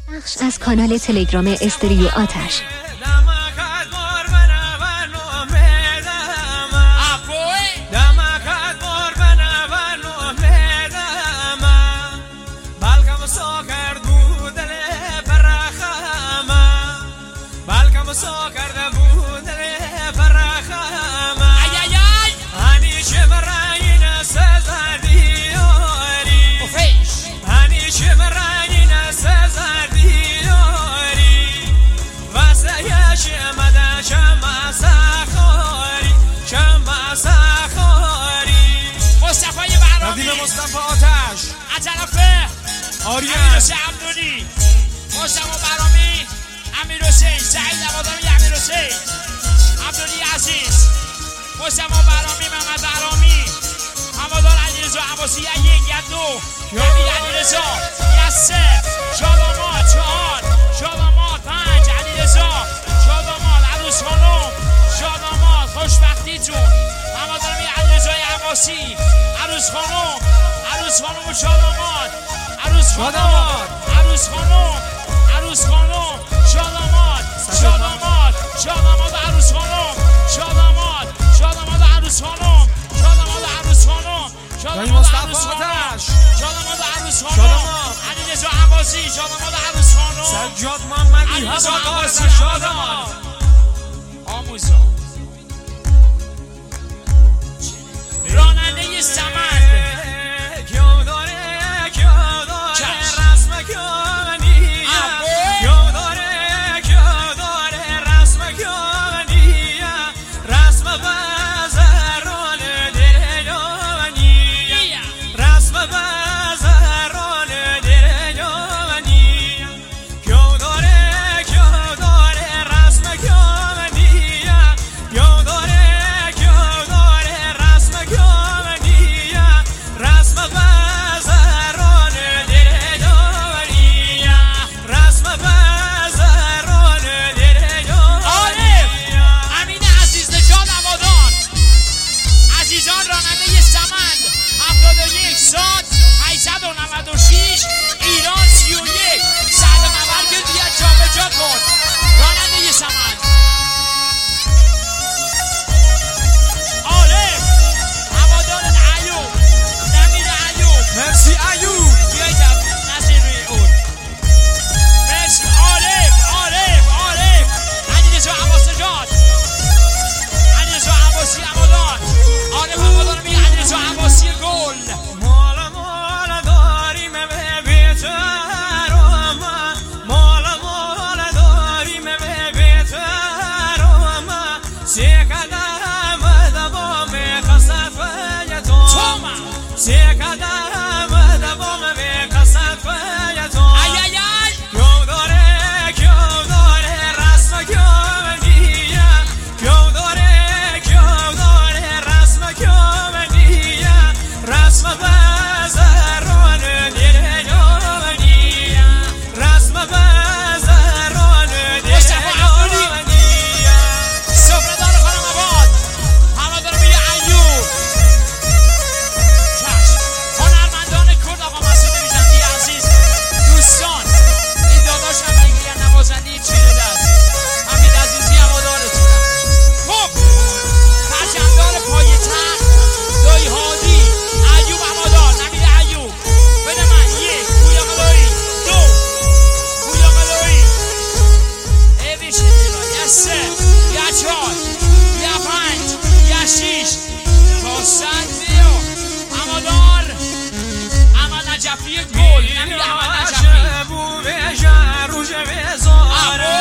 بخش از کانال تلگرام استریو آتش. مصطفی آتش از طرف آریان امیر عبدولی، مصطفی برامی، امیر حسین، سعید عبادانی، امیر حسین عبدولی عزیز، مصطفی برامی، محمد برامی، همادار علیرضا عباسی، یک دو، نبی علیرضا، سه، شادامات، چهار، شادامات، پنج، علیرضا، شادامات، عروس خانم، شادامات، خوشبختی جون، همادار علیرضا عباسی، عروس خانم، عروس خانم و شادامات، عروس خانم، عروس خانم، عروس خانم، شادامات، شادامات، شادامات، عروس خانم، شادامات، شادامات، عروس خانم، شادامات، عروس خانم، شادامات، عروس خانم، شادامات، عروس خانم، علیرضا عباسی، شادامات، عروس خانم، سجاد محمدی، علیرضا عباسی، شادامات، آموزا راننده سمند نجفی گل نمی احمد نجفی